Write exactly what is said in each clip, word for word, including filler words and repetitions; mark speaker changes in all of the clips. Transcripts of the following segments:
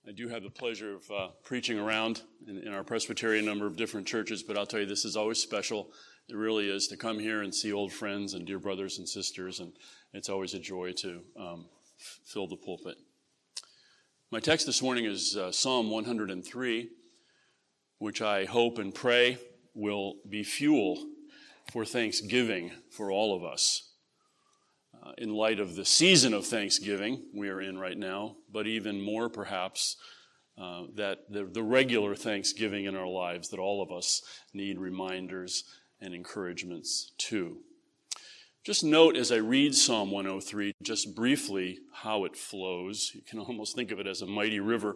Speaker 1: I do have the pleasure of uh, preaching around in, in our Presbyterian number of different churches, but I'll tell you, this is always special. It really is to come here and see old friends and dear brothers and sisters, and it's always a joy to um, f- fill the pulpit. My text this morning is uh, Psalm one hundred three, which I hope and pray will be fuel for Thanksgiving for all of us. Uh, in light of the season of Thanksgiving we are in right now, but even more perhaps uh, that the, the regular Thanksgiving in our lives that all of us need reminders and encouragements to. Just note as I read Psalm one oh three, just briefly how it flows. You can almost think of it as a mighty river.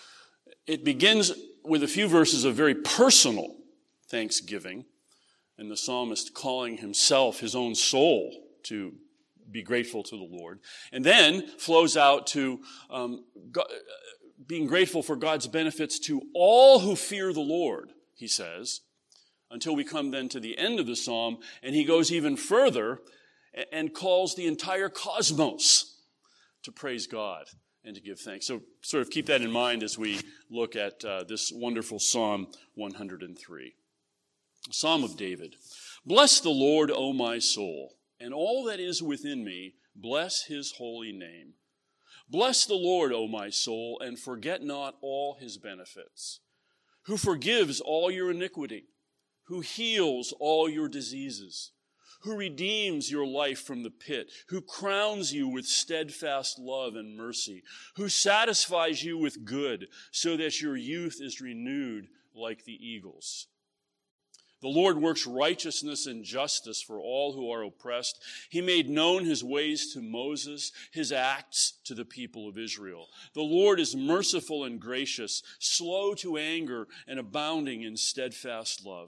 Speaker 1: It begins with a few verses of very personal thanksgiving, and the psalmist calling himself, his own soul, to be grateful to the Lord, and then flows out to um, God, being grateful for God's benefits to all who fear the Lord, he says, until we come then to the end of the psalm, and he goes even further and calls the entire cosmos to praise God and to give thanks. So sort of keep that in mind as we look at uh, this wonderful Psalm one hundred three. Psalm of David. Bless the Lord, O my soul, and all that is within me, bless his holy name. Bless the Lord, O my soul, and forget not all his benefits, who forgives all your iniquity, who heals all your diseases, who redeems your life from the pit, who crowns you with steadfast love and mercy, who satisfies you with good, so that your youth is renewed like the eagles. The Lord works righteousness and justice for all who are oppressed. He made known his ways to Moses, his acts to the people of Israel. The Lord is merciful and gracious, slow to anger and abounding in steadfast love.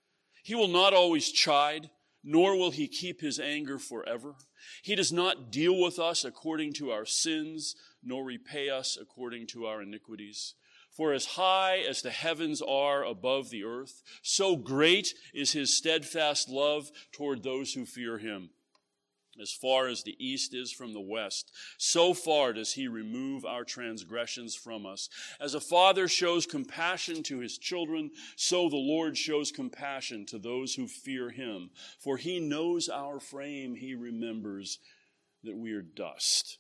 Speaker 1: He will not always chide, nor will he keep his anger forever. He does not deal with us according to our sins, nor repay us according to our iniquities. For as high as the heavens are above the earth, so great is his steadfast love toward those who fear him. As far as the east is from the west, so far does he remove our transgressions from us. As a father shows compassion to his children, so the Lord shows compassion to those who fear him. For he knows our frame, he remembers that we are dust.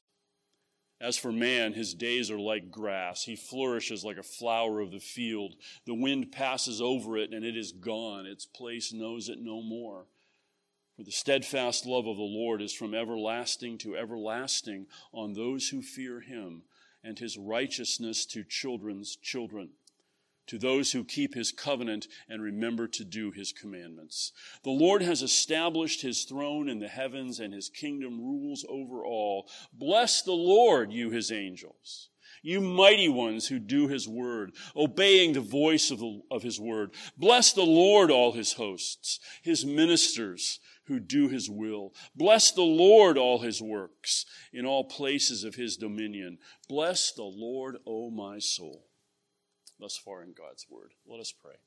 Speaker 1: As for man, his days are like grass. He flourishes like a flower of the field. The wind passes over it, and it is gone. Its place knows it no more. For the steadfast love of the Lord is from everlasting to everlasting on those who fear him, and his righteousness to children's children, to those who keep his covenant and remember to do his commandments. The Lord has established his throne in the heavens, and his kingdom rules over all. Bless the Lord, you his angels, you mighty ones who do his word, obeying the voice of, the, of his word. Bless the Lord, all his hosts, his ministers who do his will. Bless the Lord, all his works, in all places of his dominion. Bless the Lord, O my soul. Thus far in God's word. Let us pray.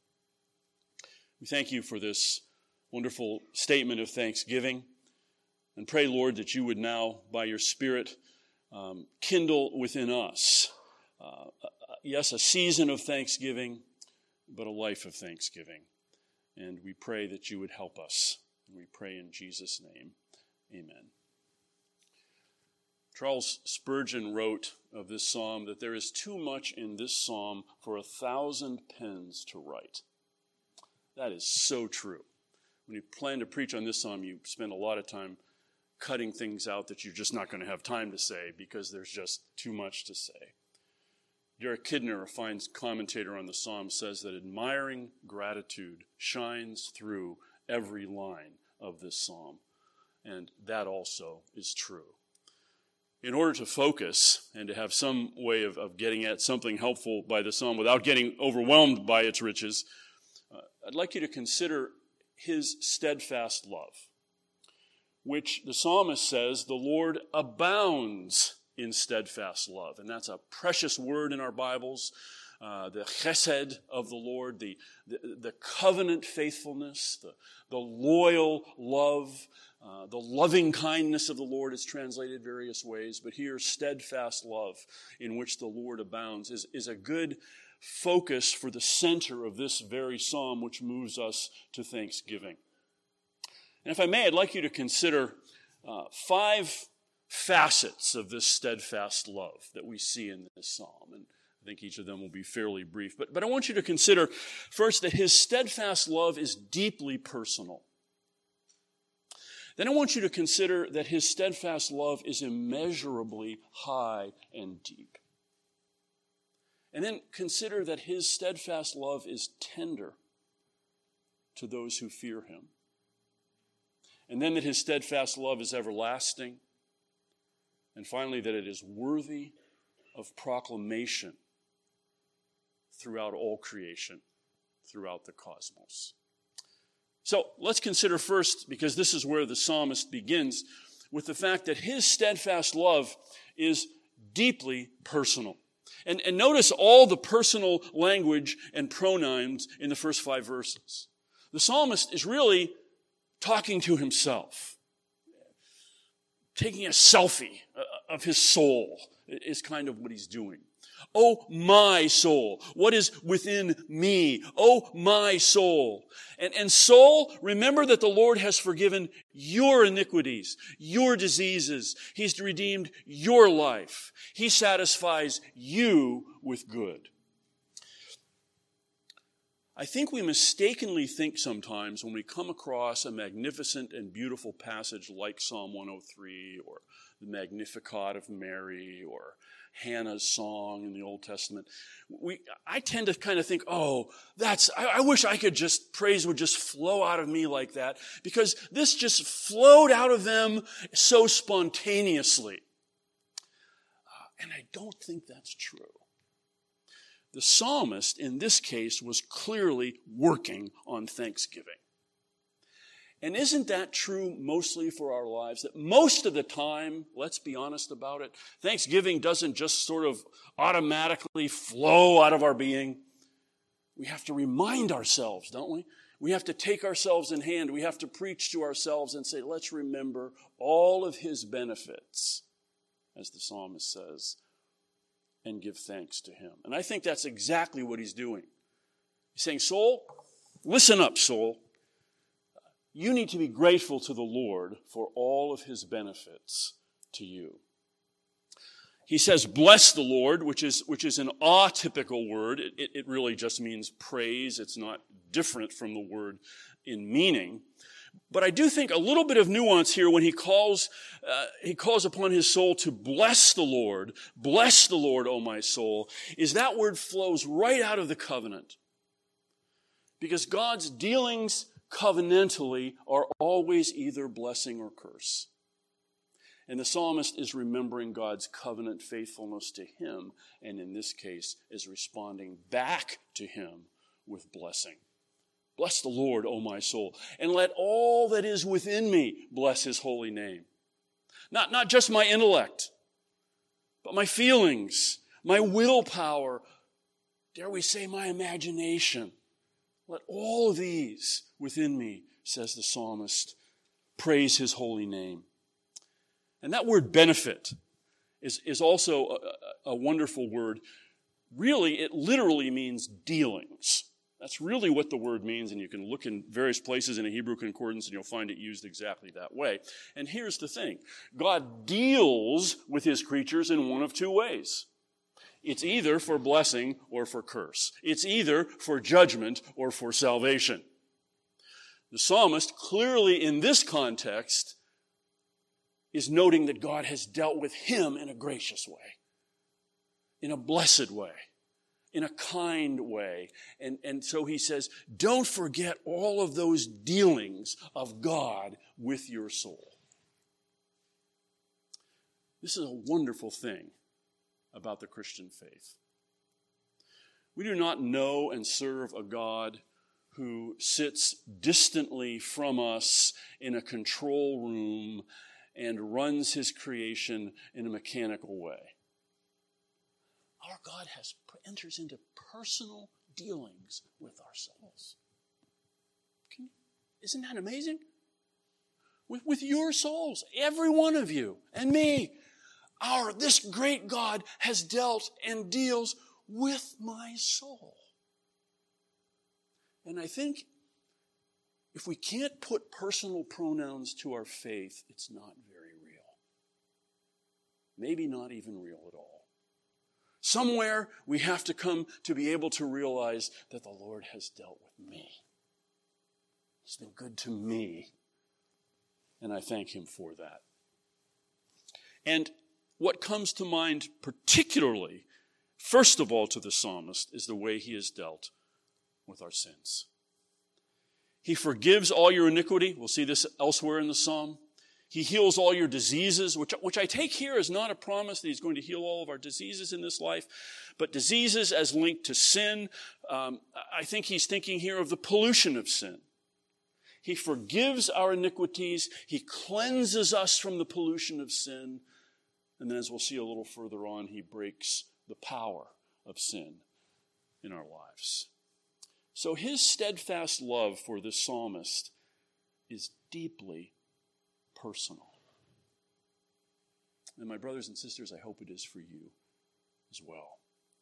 Speaker 1: We thank you for this wonderful statement of thanksgiving, and pray, Lord, that you would now, by your Spirit, um, kindle within us, uh, yes, a season of thanksgiving, but a life of thanksgiving. And we pray that you would help us. And we pray in Jesus' name. Amen. Charles Spurgeon wrote of this psalm that there is too much in this psalm for a thousand pens to write. That is so true. When you plan to preach on this psalm, you spend a lot of time cutting things out that you're just not going to have time to say because there's just too much to say. Derek Kidner, a fine commentator on the psalm, says that admiring gratitude shines through every line of this psalm. And that also is true. In order to focus and to have some way of, of getting at something helpful by the psalm without getting overwhelmed by its riches, uh, I'd like you to consider his steadfast love, which the psalmist says the Lord abounds in steadfast love. And that's a precious word in our Bibles, uh, the chesed of the Lord, the, the, the covenant faithfulness, the, the loyal love Uh, the loving kindness of the Lord is translated various ways, but here steadfast love in which the Lord abounds is, is a good focus for the center of this very psalm, which moves us to thanksgiving. And if I may, I'd like you to consider uh, five facets of this steadfast love that we see in this psalm. And I think each of them will be fairly brief. But, but I want you to consider first that his steadfast love is deeply personal. Then I want you to consider that his steadfast love is immeasurably high and deep. And then consider that his steadfast love is tender to those who fear him. And then that his steadfast love is everlasting. And finally, that it is worthy of proclamation throughout all creation, throughout the cosmos. So let's consider first, because this is where the psalmist begins, with the fact that his steadfast love is deeply personal. And, and notice all the personal language and pronouns in the first five verses. The psalmist is really talking to himself. Taking a selfie of his soul is kind of what he's doing. Oh, my soul, what is within me? Oh, my soul. And, and soul, remember that the Lord has forgiven your iniquities, your diseases. He's redeemed your life. He satisfies you with good. I think we mistakenly think sometimes when we come across a magnificent and beautiful passage like Psalm one oh three or the Magnificat of Mary or Hannah's song in the Old Testament, we I tend to kind of think, oh, that's, I, I wish I could just, praise would just flow out of me like that, because this just flowed out of them so spontaneously. Uh, and I don't think that's true. The psalmist, in this case, was clearly working on thanksgiving. And isn't that true mostly for our lives? That most of the time, let's be honest about it, thanksgiving doesn't just sort of automatically flow out of our being. We have to remind ourselves, don't we? We have to take ourselves in hand. We have to preach to ourselves and say, let's remember all of his benefits, as the psalmist says, and give thanks to him. And I think that's exactly what he's doing. He's saying, soul, listen up, soul. You need to be grateful to the Lord for all of his benefits to you. He says, bless the Lord, which is, which is an atypical word. It, it, it really just means praise. It's not different from the word in meaning. But I do think a little bit of nuance here when he calls, uh, he calls upon his soul to bless the Lord. Bless the Lord, O my soul, is that word flows right out of the covenant. Because God's dealings covenantally are always either blessing or curse. And the psalmist is remembering God's covenant faithfulness to him, and in this case is responding back to him with blessing. Bless the Lord, O my soul, and let all that is within me bless his holy name. Not, not just my intellect, but my feelings, my willpower, dare we say my imagination. Let all of these within me, says the psalmist, praise his holy name. And that word benefit is, is also a, a wonderful word. Really, it literally means dealings. That's really what the word means, and you can look in various places in a Hebrew concordance and you'll find it used exactly that way. And here's the thing. God deals with his creatures in one of two ways. It's either for blessing or for curse. It's either for judgment or for salvation. The psalmist, clearly in this context, is noting that God has dealt with him in a gracious way, in a blessed way, in a kind way. And, and so he says, don't forget all of those dealings of God with your soul. This is a wonderful thing about the Christian faith. We do not know and serve a God who sits distantly from us in a control room and runs his creation in a mechanical way. Our God has enters into personal dealings with our souls. Can, isn't that amazing? with, with your souls, every one of you and me. Our, this great God has dealt and deals with my soul. And I think if we can't put personal pronouns to our faith, it's not very real. Maybe not even real at all. Somewhere we have to come to be able to realize that the Lord has dealt with me. He's been good to me. And I thank him for that. And what comes to mind particularly, first of all to the psalmist, is the way he has dealt with our sins. He forgives all your iniquity. We'll see this elsewhere in the psalm. He heals all your diseases, which, which I take here as not a promise that he's going to heal all of our diseases in this life, but diseases as linked to sin. Um, I think he's thinking here of the pollution of sin. He forgives our iniquities. He cleanses us from the pollution of sin. And then as we'll see a little further on, he breaks the power of sin in our lives. So his steadfast love for this psalmist is deeply personal. And my brothers and sisters, I hope it is for you as well.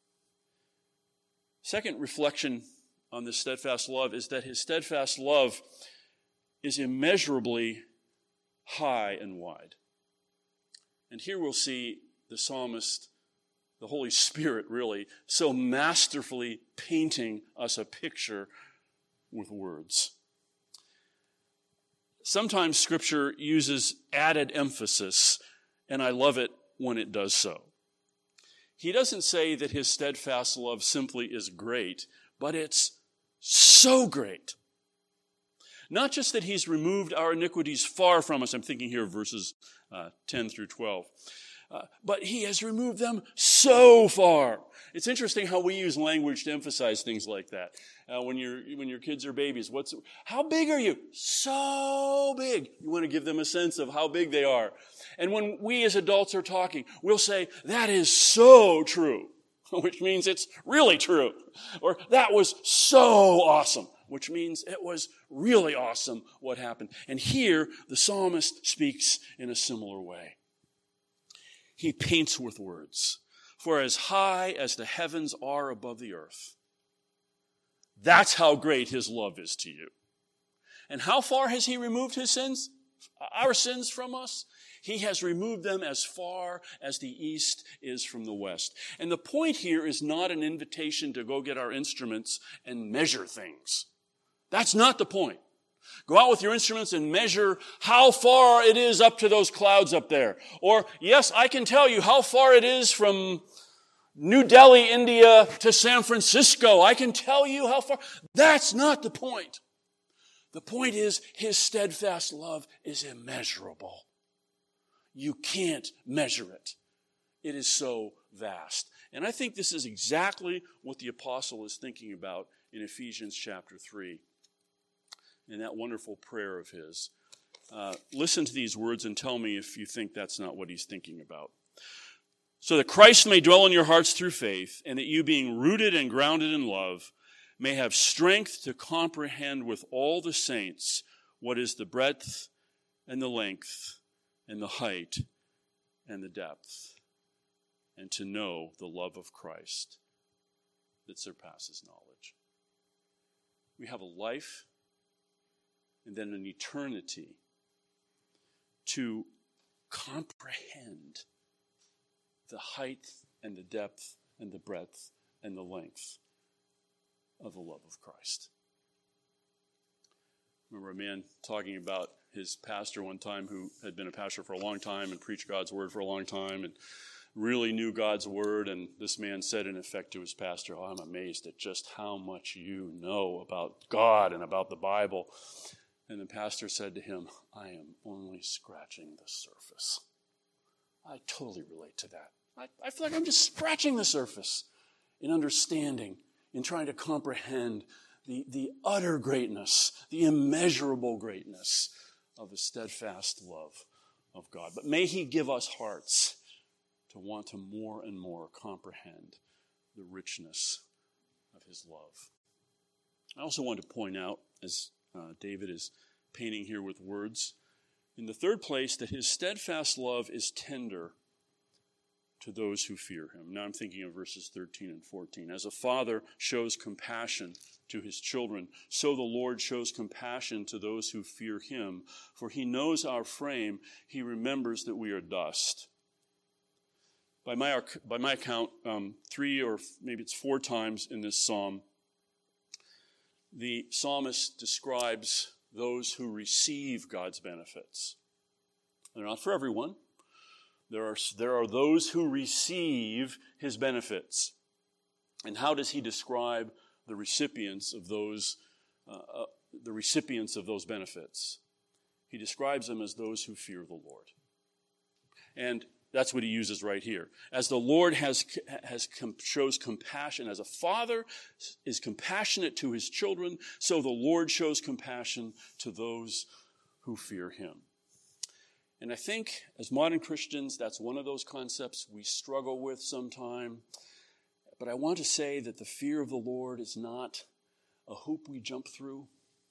Speaker 1: Second reflection on this steadfast love is that his steadfast love is immeasurably high and wide. And here we'll see the psalmist, the Holy Spirit really, so masterfully painting us a picture with words. Sometimes Scripture uses added emphasis, and I love it when it does so. He doesn't say that his steadfast love simply is great, but it's so great. Not just that he's removed our iniquities far from us. I'm thinking here of verses uh, ten through twelve. Uh, but he has removed them so far. It's interesting how we use language to emphasize things like that. Uh, when your when your kids are babies, what's how big are you? So big. You want to give them a sense of how big they are. And when we as adults are talking, we'll say, that is so true, which means it's really true. Or that was so awesome, which means it was really awesome what happened. And here, the psalmist speaks in a similar way. He paints with words. For as high as the heavens are above the earth, that's how great his love is to you. And how far has he removed his sins, our sins from us? He has removed them as far as the east is from the west. And the point here is not an invitation to go get our instruments and measure things. That's not the point. Go out with your instruments and measure how far it is up to those clouds up there. Or, yes, I can tell you how far it is from New Delhi, India to San Francisco. I can tell you how far. That's not the point. The point is his steadfast love is immeasurable. You can't measure it. It is so vast. And I think this is exactly what the apostle is thinking about in Ephesians chapter three. In that wonderful prayer of his. Uh, listen to these words and tell me if you think that's not what he's thinking about. So that Christ may dwell in your hearts through faith, and that you, being rooted and grounded in love, may have strength to comprehend with all the saints what is the breadth and the length and the height and the depth, and to know the love of Christ that surpasses knowledge. We have a life and then an eternity to comprehend the height and the depth and the breadth and the length of the love of Christ. I remember a man talking about his pastor one time who had been a pastor for a long time and preached God's word for a long time and really knew God's word. And this man said in effect to his pastor, oh, I'm amazed at just how much you know about God and about the Bible. And the pastor said to him, I am only scratching the surface. I totally relate to that. I, I feel like I'm just scratching the surface in understanding, in trying to comprehend the, the utter greatness, the immeasurable greatness of the steadfast love of God. But may he give us hearts to want to more and more comprehend the richness of his love. I also want to point out, as Uh, David is painting here with words, In the third place, that his steadfast love is tender to those who fear him. Now I'm thinking of verses thirteen and fourteen. As a father shows compassion to his children, so the Lord shows compassion to those who fear him. For he knows our frame, he remembers that we are dust. By my, by my account, um, three or maybe it's four times in this psalm, the psalmist describes those who receive God's benefits. They're not for everyone. There are, there are those who receive his benefits. And how does he describe the recipients of those, uh, uh, the recipients of those benefits? He describes them as those who fear the Lord. And that's what he uses right here. As the Lord has, has shows compassion, as a father is compassionate to his children, so the Lord shows compassion to those who fear him. And I think as modern Christians, that's one of those concepts we struggle with sometime. But I want to say that the fear of the Lord is not a hoop we jump through,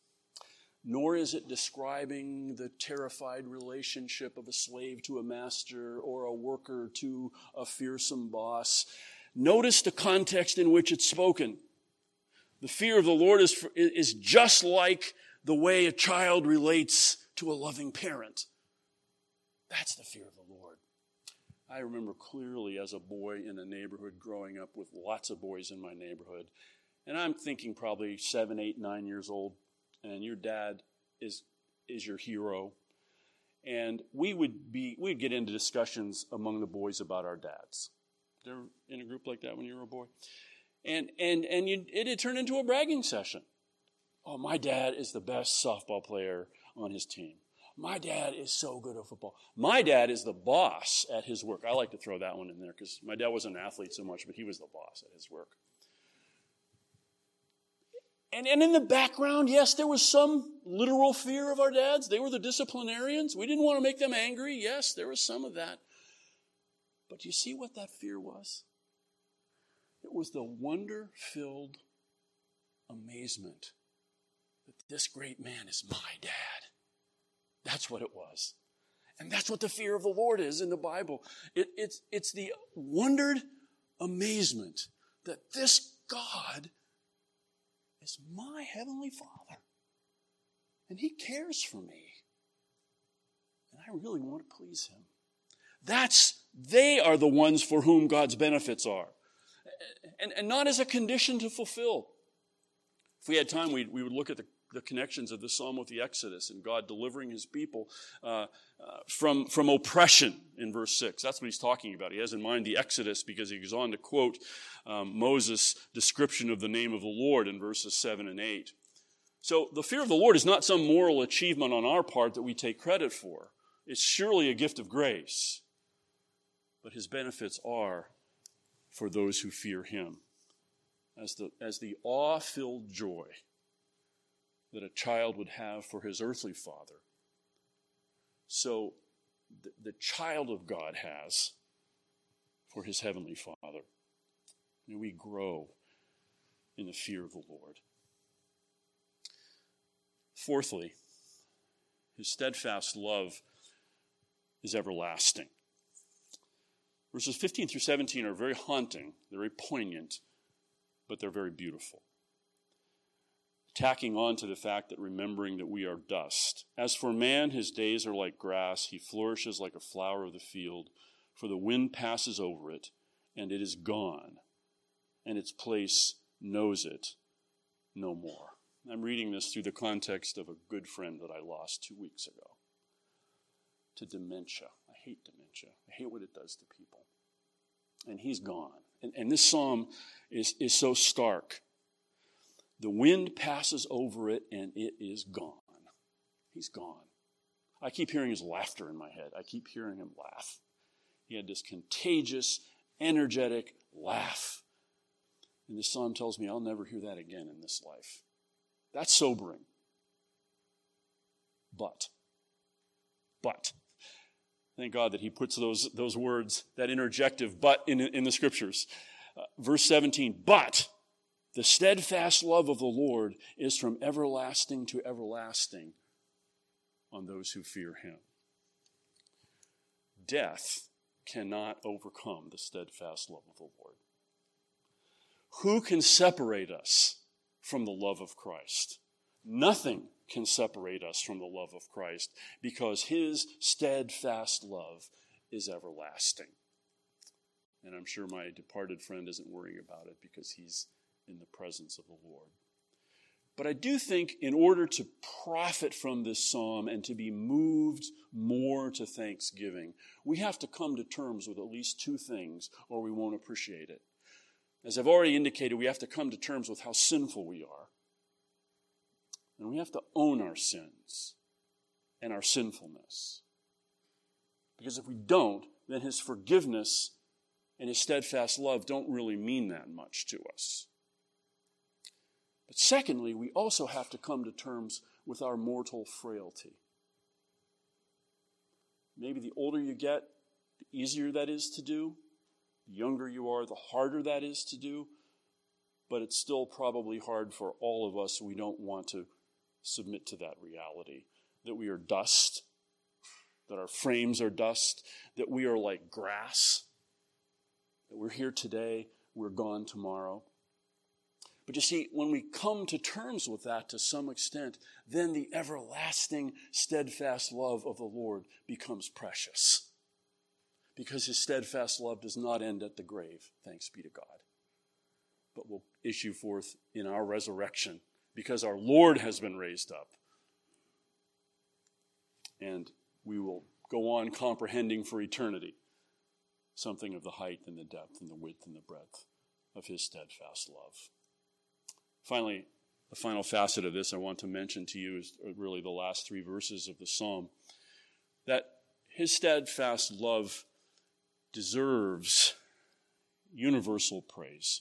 Speaker 1: nor is it describing the terrified relationship of a slave to a master or a worker to a fearsome boss. Notice the context in which it's spoken. The fear of the Lord is, is just like the way a child relates to a loving parent. That's the fear of the Lord. I remember clearly as a boy in a neighborhood growing up with lots of boys in my neighborhood. And I'm thinking probably seven, eight, nine years old. And your dad is is your hero. And we would be we'd get into discussions among the boys about our dads. They're in a group like that when you were a boy. And and and you, it had turned into a bragging session. Oh, my dad is the best softball player on his team. My dad is so good at football. My dad is the boss at his work. I like to throw that one in there because my dad wasn't an athlete so much, but he was the boss at his work. And, and in the background, yes, there was some literal fear of our dads. They were the disciplinarians. We didn't want to make them angry. Yes, there was some of that. But you see what that fear was? It was the wonder-filled amazement that this great man is my dad. That's what it was. And that's what the fear of the Lord is in the Bible. It, it's, it's the wondered amazement that this God is my heavenly Father. And he cares for me. And I really want to please him. That's, they are the ones for whom God's benefits are. And, and not as a condition to fulfill. If we had time, we, we would look at the, the connections of this psalm with the Exodus and God delivering his people uh, uh, from, from oppression in verse six. That's what he's talking about. He has in mind the Exodus because he goes on to quote um, Moses' description of the name of the Lord in verses seven and eight. So the fear of the Lord is not some moral achievement on our part that we take credit for. It's surely a gift of grace. But his benefits are for those who fear him. As the, as the awe-filled joy that a child would have for his earthly father, so the, the child of God has for his heavenly Father. May we grow in the fear of the Lord. Fourthly, his steadfast love is everlasting. Verses fifteen through seventeen are very haunting, they're very poignant, but they're very beautiful. Tacking on to the fact that remembering that we are dust. As for man, his days are like grass. He flourishes like a flower of the field, for the wind passes over it, and it is gone, and its place knows it no more. I'm reading this through the context of a good friend that I lost two weeks ago to dementia. I hate dementia. I hate what it does to people. And he's gone. And, and this psalm is, is so stark. The wind passes over it, and it is gone. He's gone. I keep hearing his laughter in my head. I keep hearing him laugh. He had this contagious, energetic laugh. And this psalm tells me I'll never hear that again in this life. That's sobering. But, but, thank God that he puts those, those words, that interjective but in, in the scriptures. Uh, verse seventeen, but the steadfast love of the Lord is from everlasting to everlasting on those who fear him. death cannot overcome the steadfast love of the Lord. Who can separate us from the love of Christ? Nothing can separate us from the love of Christ, because his steadfast love is everlasting. And I'm sure my departed friend isn't worrying about it, because he's in the presence of the Lord. But I do think in order to profit from this psalm and to be moved more to thanksgiving, we have to come to terms with at least two things, or we won't appreciate it. As I've already indicated, we have to come to terms with how sinful we are. And we have to own our sins and our sinfulness. Because if we don't, then his forgiveness and his steadfast love don't really mean that much to us. But secondly, we also have to come to terms with our mortal frailty. Maybe the older you get, the easier that is to do. The younger you are, the harder that is to do. But it's still probably hard for all of us. We don't want to submit to that reality, that we are dust, that our frames are dust, that we are like grass, that we're here today, we're gone tomorrow. But you see, when we come to terms with that to some extent, then the everlasting, steadfast love of the Lord becomes precious. Because his steadfast love does not end at the grave, thanks be to God, but will issue forth in our resurrection, because our Lord has been raised up. And we will go on comprehending for eternity something of the height and the depth and the width and the breadth of his steadfast love. Finally, the final facet of this I want to mention to you is really the last three verses of the psalm, that his steadfast love deserves universal praise.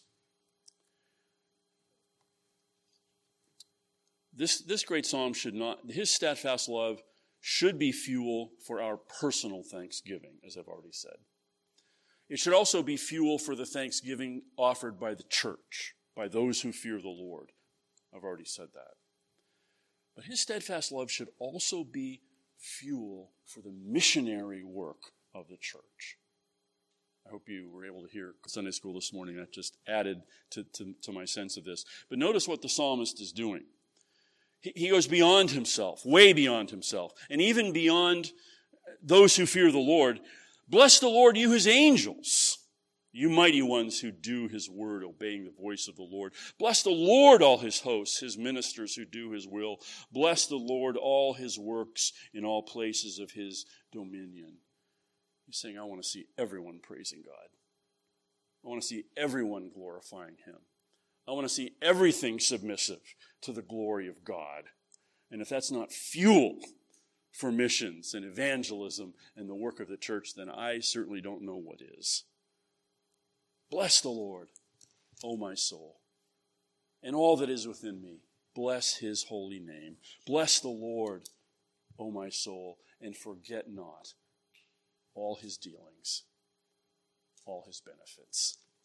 Speaker 1: This, this great psalm should not, his steadfast love should be fuel for our personal thanksgiving, as I've already said. It should also be fuel for the thanksgiving offered by the church, by those who fear the Lord. I've already said that. But his steadfast love should also be fuel for the missionary work of the church. I hope you were able to hear Sunday school this morning. That just added to, to, to my sense of this. But notice what the psalmist is doing. He goes beyond himself, way beyond himself, and even beyond those who fear the Lord. Bless the Lord, you his angels, you mighty ones who do his word, obeying the voice of the Lord. Bless the Lord, all his hosts, his ministers who do his will. Bless the Lord, all his works in all places of his dominion. He's saying, I want to see everyone praising God. I want to see everyone glorifying him. I want to see everything submissive to the glory of God. And if that's not fuel for missions and evangelism and the work of the church, then I certainly don't know what is. Bless the Lord, O my soul, and all that is within me. Bless his holy name. Bless the Lord, O my soul, and forget not all his dealings, all his benefits.